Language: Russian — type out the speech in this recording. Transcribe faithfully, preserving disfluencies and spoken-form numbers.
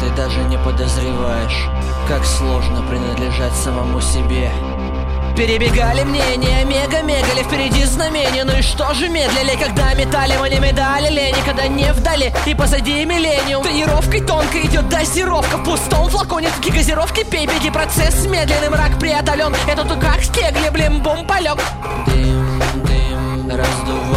Ты даже не подозреваешь, как сложно принадлежать самому себе. Перебегали мнения, мега-мегали, впереди знамения. Ну и что же медлили, когда метали мы не медалили, никогда не вдали и позади миллениум. Тренировкой тонко идет дозировка, в пустом флаконе такие газировки. Пей, беги, процесс медленный, мрак преодолен. Это тут как с кегли, блин, бум, полег. Дым, дым, раздувай